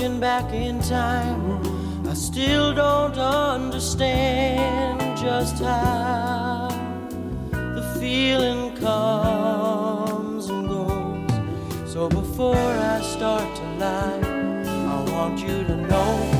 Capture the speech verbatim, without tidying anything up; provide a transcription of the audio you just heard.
looking back in time, I still don't understand just how the feeling comes and goes. So before I start to lie, I want you to know